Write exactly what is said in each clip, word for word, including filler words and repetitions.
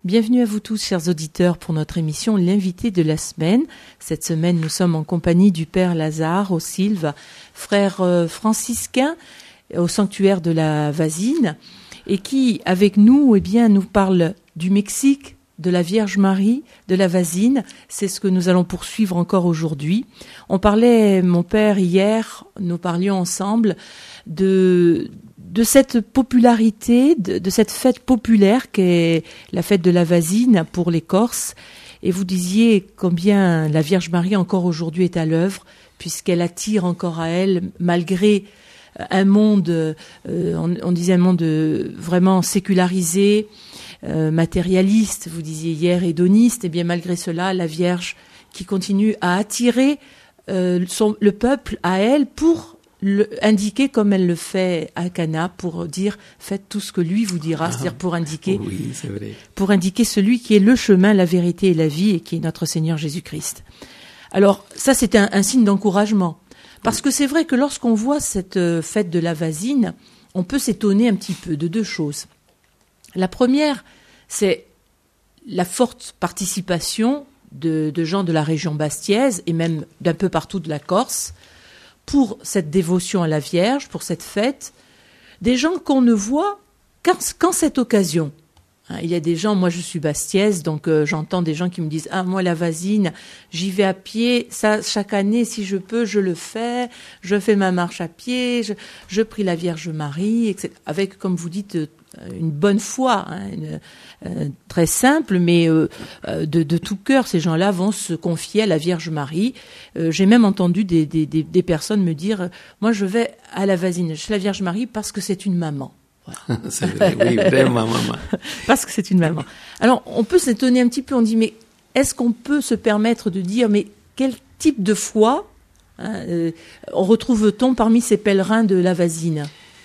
Bienvenue à vous tous, chers auditeurs, pour notre émission L'invité de la semaine. Cette semaine, nous sommes en compagnie du Père Lazare au Silve, frère franciscain au sanctuaire de la Vasine, et qui, avec nous, eh bien, nous parle du Mexique, de la Vierge Marie, de la Vasine. C'est ce que nous allons poursuivre encore aujourd'hui. On parlait, mon père, hier, nous parlions ensemble de... de cette popularité, de, de cette fête populaire qu'est la fête de la Vasine pour les Corses. Et vous disiez combien la Vierge Marie encore aujourd'hui est à l'œuvre, puisqu'elle attire encore à elle, malgré un monde, euh, on, on disait un monde vraiment sécularisé, euh, matérialiste, vous disiez hier hédoniste, et bien malgré cela, la Vierge qui continue à attirer euh, son, le peuple à elle pour Le, indiquer comme elle le fait à Cana pour dire faites tout ce que lui vous dira, ah, c'est-à-dire pour indiquer, oui, c'est vrai. pour indiquer celui qui est le chemin, la vérité et la vie et qui est notre Seigneur Jésus-Christ. Alors ça c'est un, un signe d'encouragement parce oui. que c'est vrai que lorsqu'on voit cette fête de la Vasine, on peut s'étonner un petit peu de deux choses. La première, c'est la forte participation de, de gens de la région bastiaise et même d'un peu partout de la Corse pour cette dévotion à la Vierge, pour cette fête, des gens qu'on ne voit qu'en, qu'en cette occasion. Hein, il y a des gens, moi je suis bastiaise, donc euh, j'entends des gens qui me disent « Ah, moi la Vasine, j'y vais à pied, ça chaque année, si je peux, je le fais, je fais ma marche à pied, je, je prie la Vierge Marie, et cetera » Avec, comme vous dites, une bonne foi, hein, une, euh, très simple, mais euh, de, de tout cœur, ces gens-là vont se confier à la Vierge Marie. Euh, j'ai même entendu des, des, des, des personnes me dire euh, « Moi, je vais à la Vasine, chez la Vierge Marie, parce que c'est une maman. » Voilà. C'est vrai, oui, vraiment maman. Parce que c'est une maman. Alors, on peut s'étonner un petit peu, on dit « Mais est-ce qu'on peut se permettre de dire « Mais quel type de foi hein, euh, retrouve-t-on parmi ces pèlerins de la Vasine ?»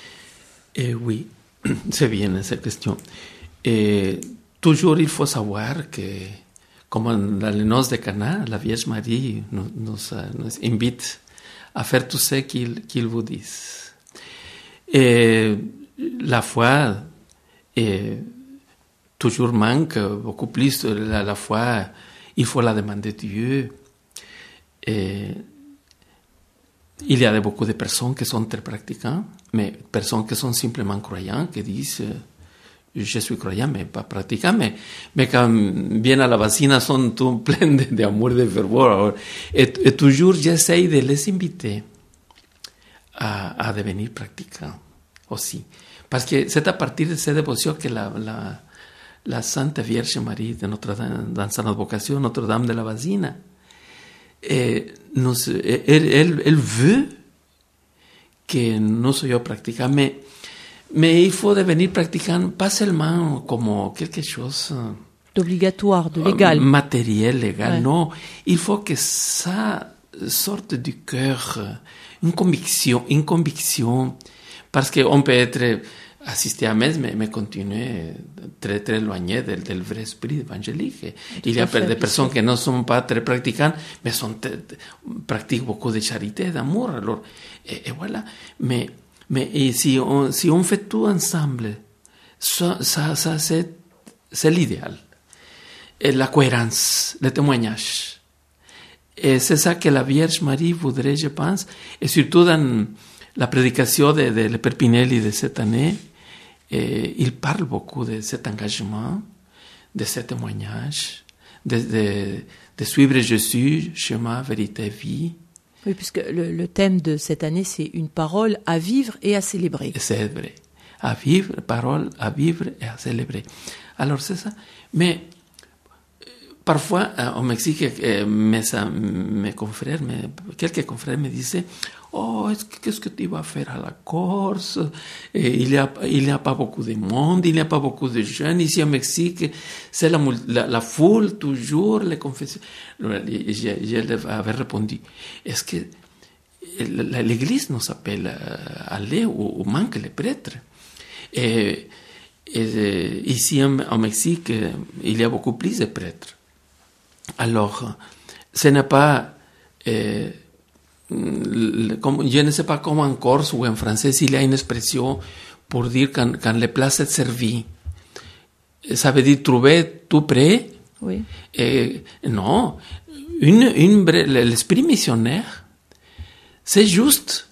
Eh oui. C'est bien cette question. Et toujours, il faut savoir que, comme dans les noces de Cana, la Vierge Marie nous, nous, nous invite à faire tout ce qu'il, qu'il vous dit. Et la foi est, toujours manque beaucoup plus. La, la foi, il faut la demander de Dieu. Et il y a beaucoup de personnes qui sont très pratiquantes, mais personnes qui sont simplement croyantes, qui disent « je suis croyant, mais pas pratiquant », mais, mais quand viennent à la Vasine, sont tout pleins d'amour, de, de ferveur. Et, et toujours, j'essaie de les inviter à, à devenir pratiquants aussi. Parce que c'est à partir de cette dévotion que la, la, la Sainte Vierge Marie, de notre, dans son advocation, Notre-Dame de la Vasine, et nous, elle, elle, elle veut que nous soyons pratiquants, mais, mais il faut devenir pratiquant pas seulement comme quelque chose d'obligatoire, de légal, matériel, légal, ouais. Non, il faut que ça sorte du cœur, une conviction, une conviction, parce qu'on peut être assister à messe, mais, mais continuer très, très éloigné del, del vrai esprit évangélique. Il y a des personnes qui ne sont pas très pratiquantes, mais sont, pratiquent beaucoup de charité, d'amour. Alors, et, et voilà. Mais, mais et si, on, si on fait tout ensemble, ça, ça, ça c'est, c'est l'idéal. Et la cohérence, le témoignage. Et c'est ça que la Vierge Marie voudrait, je pense, et surtout dans la prédication de, de Le Père Pinelli de cette année. Et il parle beaucoup de cet engagement, de ce témoignage, de, de, de suivre Jésus, chemin, vérité, vie. Oui, puisque le, le thème de cette année, c'est une parole à vivre et à célébrer. Et c'est vrai. À vivre, parole à vivre et à célébrer. Alors c'est ça. Mais parfois, au Mexique, mes, mes confrères, mes, quelques confrères me disaient oh, qu'est-ce que tu vas faire à la Corse? Et il n'y a, il a pas beaucoup de monde, il n'y a pas beaucoup de jeunes. Ici au Mexique, c'est la, la, la foule, toujours, les confessions. Je, je leur avais répondu, est-ce que l'Église nous appelle à aller où, où manquent les prêtres? Et, et ici au Mexique, il y a beaucoup plus de prêtres. Alors, ce n'est pas... Eh, Comme, je ne sais pas comment en corse ou en français s'il y a une expression pour dire quand, quand les plats sont servis. ça veut dire trouver tout près. Oui. Et non, une, une, l'esprit missionnaire, c'est juste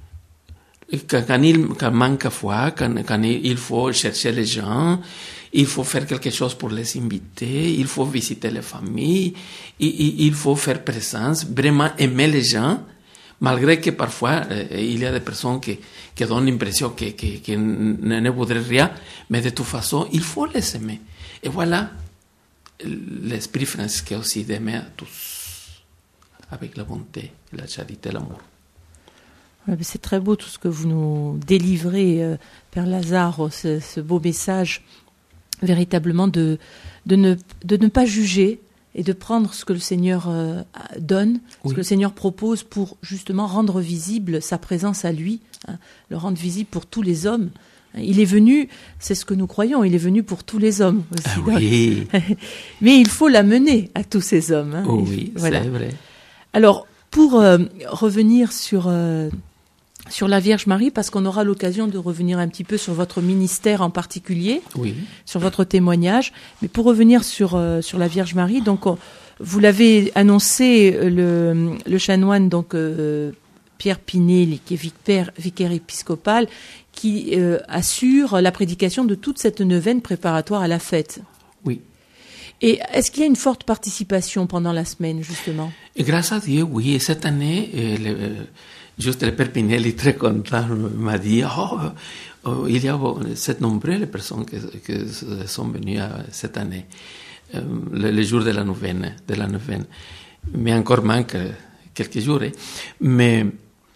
quand il quand manque foi, quand, quand il faut chercher les gens, il faut faire quelque chose pour les inviter, il faut visiter les familles, il, il faut faire présence, vraiment aimer les gens, malgré que parfois euh, il y a des personnes qui, qui donnent l'impression que, que, que ne, ne voudraient rien, mais de toute façon, il faut les aimer. Et voilà l'esprit franciscain aussi d'aimer à tous, avec la bonté, la charité, l'amour. C'est très beau tout ce que vous nous délivrez, euh, Père Lazare, ce, ce beau message, véritablement de, de, ne, de ne pas juger et de prendre ce que le Seigneur euh, donne, oui. ce que le Seigneur propose pour justement rendre visible sa présence à lui, hein, le rendre visible pour tous les hommes. Il est venu, c'est ce que nous croyons, il est venu pour tous les hommes aussi. Ah oui. Mais il faut l'amener à tous ces hommes. Hein. Oh oui, voilà. C'est vrai. Alors, pour euh, revenir sur... Euh, sur la Vierge Marie, parce qu'on aura l'occasion de revenir un petit peu sur votre ministère en particulier, oui. sur votre témoignage. Mais pour revenir sur euh, sur la Vierge Marie, donc on, vous l'avez annoncé, le le chanoine donc euh, Pierre Pinel, qui est vicaire, vicaire épiscopal, qui euh, assure la prédication de toute cette neuvaine préparatoire à la fête. Oui. Et est-ce qu'il y a une forte participation pendant la semaine, justement? Et grâce à Dieu, oui. Et cette année, euh, le, euh, juste le Père Pinel est très content, m'a dit, oh, oh, il y a cette nombreuses personnes qui, qui sont venues cette année, euh, le, le jour de la neuvaine, de la neuvaine. Mais encore manque quelques jours. Hein. Mais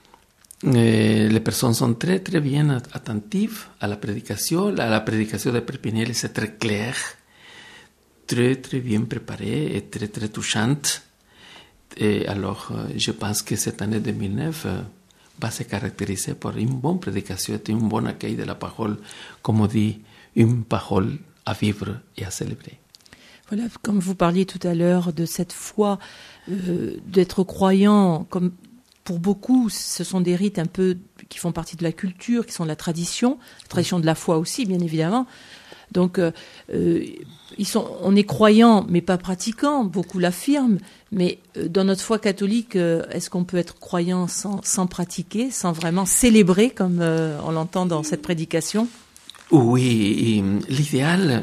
euh, les personnes sont très, très bien attentives à la prédication. La, la prédication de Père Pinel, c'est très clair, très, très bien préparée et très, très touchante. Et alors, je pense que cette année deux mille neuf euh, va se caractériser par une bonne prédication et un bon accueil de la parole, comme on dit, une parole à vivre et à célébrer. Voilà, comme vous parliez tout à l'heure de cette foi, euh, d'être croyant, comme pour beaucoup, ce sont des rites un peu qui font partie de la culture, qui sont de la tradition, la tradition de la foi aussi, bien évidemment. Donc, euh, euh, ils sont, on est croyant, mais pas pratiquant. Beaucoup l'affirment. Mais euh, dans notre foi catholique, euh, est-ce qu'on peut être croyant sans, sans pratiquer, sans vraiment célébrer, comme euh, on l'entend dans cette prédication? Oui, l'idéal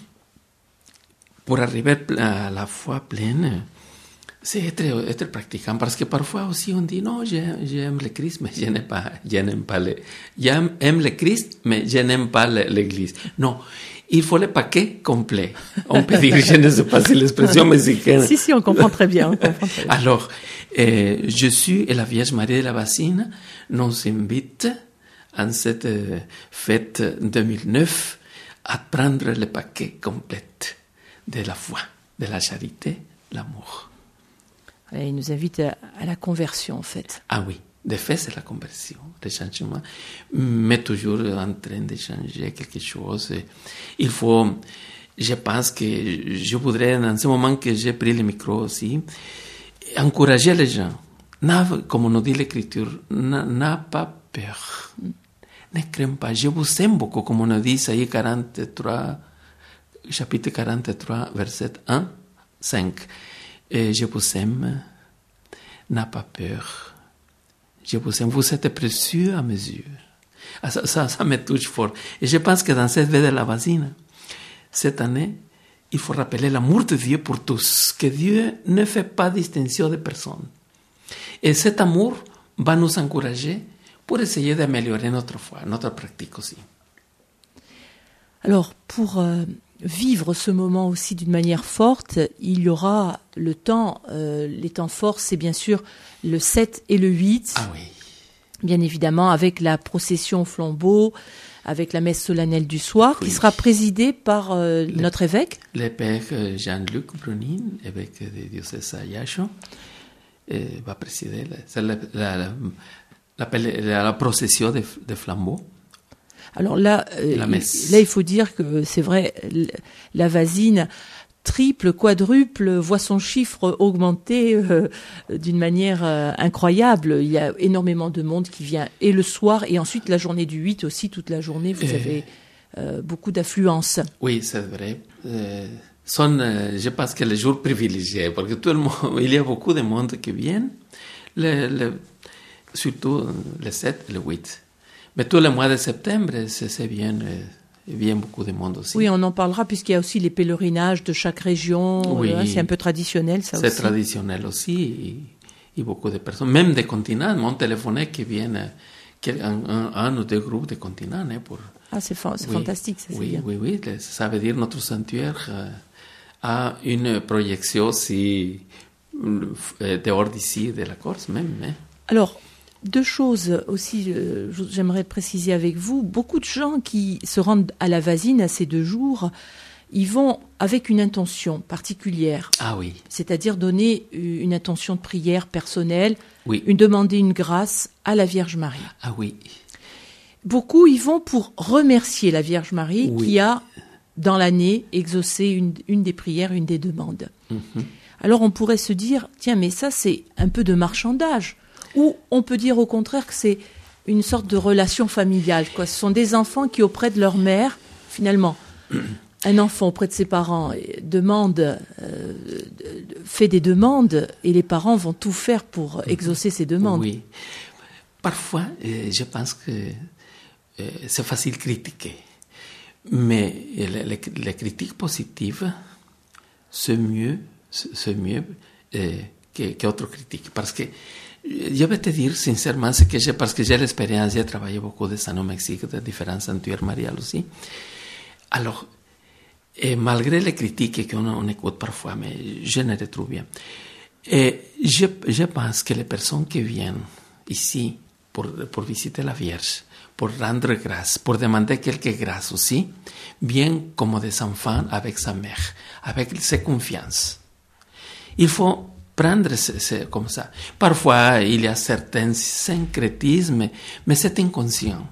pour arriver à la foi pleine, c'est être, être pratiquant. Parce que parfois aussi on dit non, j'aime le Christ, mais je n'aime pas, je n'aime pas le, j'aime le Christ, mais je n'aime pas l'Église. Non. Il faut le paquet complet. On peut dire, je ne sais pas si l'expression mexicaine. Si, si, on comprend très bien. On comprend très bien. Alors, euh, Jésus et la Vierge Marie de la Bassine nous invitent, en cette euh, fête deux mille neuf, à prendre le paquet complet de la foi, de la charité, l'amour. Et il nous invite à, à la conversion, en fait. Ah oui. De fait, c'est la conversion, le changement, mais toujours en train de changer quelque chose. Il faut, je pense que je voudrais, dans ce moment que j'ai pris le micro aussi, encourager les gens. N'a, comme nous dit l'Écriture, n'a, n'a pas peur. Ne crains pas. Je vous aime beaucoup, comme on nous dit Isaïe quarante-trois, chapitre quarante-trois, verset un, cinq. Et je vous aime, n'a pas peur. Je vous aime, vous êtes précieux à mes yeux. Ah, ça, ça, ça me touche fort. Et je pense que dans cette fête de la Bassine, cette année, il faut rappeler l'amour de Dieu pour tous, que Dieu ne fait pas distinction de personne. Et cet amour va nous encourager pour essayer d'améliorer notre foi, notre pratique aussi. Alors, pour euh, vivre ce moment aussi d'une manière forte, il y aura le temps, euh, les temps forts, c'est bien sûr le sept et le huit. Ah oui. Bien évidemment, avec la procession au flambeau, avec la messe solennelle du soir, oui. qui sera présidée par euh, le, notre évêque. Le père Jean-Luc Brunin, évêque de diocèse à Ajaccio, va présider la, la, la, la, la, la procession des de flambeaux. Alors là, euh, là, il faut dire que c'est vrai, la Vasine triple, quadruple, voit son chiffre augmenter euh, d'une manière euh, incroyable. Il y a énormément de monde qui vient et le soir et ensuite la journée du huit aussi, toute la journée. Vous et avez euh, beaucoup d'affluence. Oui, c'est vrai. Euh, sont, euh, je pense que les jours privilégiés, parce que tout le monde, il y a beaucoup de monde qui viennent, le, le, surtout le sept et le huit. Mais tout le mois de septembre, c'est, c'est bien, euh, bien beaucoup de monde aussi. Oui, on en parlera puisqu'il y a aussi les pèlerinages de chaque région. Oui, euh, c'est un peu traditionnel, ça c'est aussi. C'est traditionnel aussi. Et, et beaucoup de personnes, même des continents, m'ont téléphoné qui viennent, qui, un, un, un ou deux groupes de continents. Hein, pour... Ah, c'est, fa- c'est oui, fantastique, ça, c'est oui, bien. Oui, oui, ça veut dire notre sanctuaire euh, a une projection aussi euh, dehors d'ici, de la Corse même. Hein. Alors, deux choses aussi, euh, j'aimerais préciser avec vous. Beaucoup de gens qui se rendent à la Vasine à ces deux jours, ils vont avec une intention particulière. Ah oui. C'est-à-dire donner une intention de prière personnelle, oui. une demander une grâce à la Vierge Marie. Ah oui. Beaucoup y vont pour remercier la Vierge Marie oui. qui a, dans l'année, exaucé une, une des prières, une des demandes. Mm-hmm. Alors on pourrait se dire, tiens, mais ça c'est un peu de marchandage. Ou on peut dire au contraire que c'est une sorte de relation familiale, quoi. Ce sont des enfants qui, auprès de leur mère, finalement, un enfant auprès de ses parents demande, euh, fait des demandes, et les parents vont tout faire pour exaucer ces demandes. Oui. Parfois, euh, je pense que euh, c'est facile de critiquer, mais les, les, les critiques positives, c'est mieux, c'est mieux euh, que, que autres critiques, parce que je vais te dire sincèrement ce que j'ai, parce que j'ai l'expérience, j'ai travaillé beaucoup de ça au Mexique, de différents sanctuaires mariales aussi. Alors, et malgré les critiques qu'on on écoute parfois, mais je ne les trouve bien. Et je, je pense que les personnes qui viennent ici pour, pour visiter la Vierge, pour rendre grâce, pour demander quelques grâces aussi, viennent comme des enfants avec sa mère, avec ses confiances. Il faut prendre c'est, c'est comme ça. Parfois, il y a certains syncrétismes, mais c'est inconscient.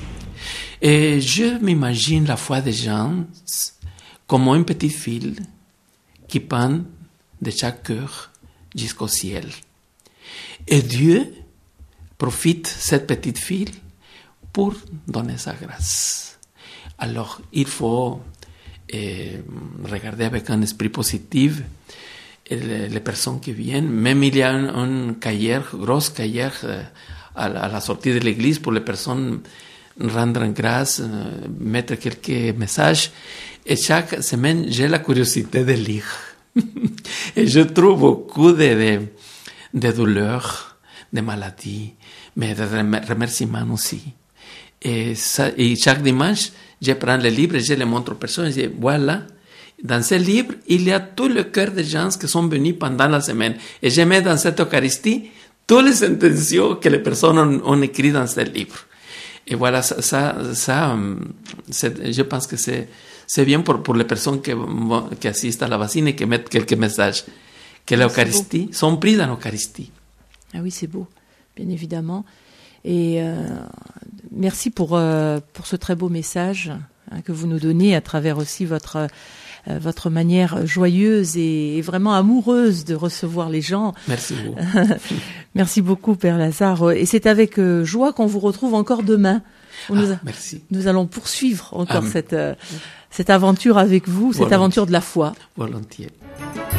Et je m'imagine la foi des gens comme un petit fil qui pend de chaque cœur jusqu'au ciel. Et Dieu profite de cette petite fil pour donner sa grâce. Alors, il faut eh, regarder avec un esprit positif les, les personnes qui viennent. Même il y a un, un cahier, gros cahier euh, à, la, à la sortie de l'église pour les personnes rendre grâce, euh, mettre quelques messages. Et chaque semaine, j'ai la curiosité de lire. Et je trouve beaucoup de, de, de douleurs, de maladies, mais de remerciements aussi. Et, ça, et chaque dimanche, je prends le livre et je le montre aux personnes. Je dis, voilà, dans ce livre, il y a tout le cœur des gens qui sont venus pendant la semaine. Et je mets dans cette Eucharistie toutes les intentions que les personnes ont, ont écrites dans ce livre. Et voilà, ça, ça, ça c'est, je pense que c'est, c'est bien pour, pour les personnes qui, qui assistent à la Vasine et qui mettent quelques messages. Que l'Eucharistie sont pris dans l'Eucharistie. Ah oui, c'est beau, bien évidemment. Et euh, merci pour, euh, pour ce très beau message hein, que vous nous donnez à travers aussi votre, euh, votre manière joyeuse et, et vraiment amoureuse de recevoir les gens. Merci beaucoup. Merci beaucoup, Père Lazare. Et c'est avec euh, joie qu'on vous retrouve encore demain. Ah, nous, a, merci. Nous allons poursuivre encore ah, cette, euh, cette aventure avec vous, cette volontiers. aventure de la foi. Volontiers.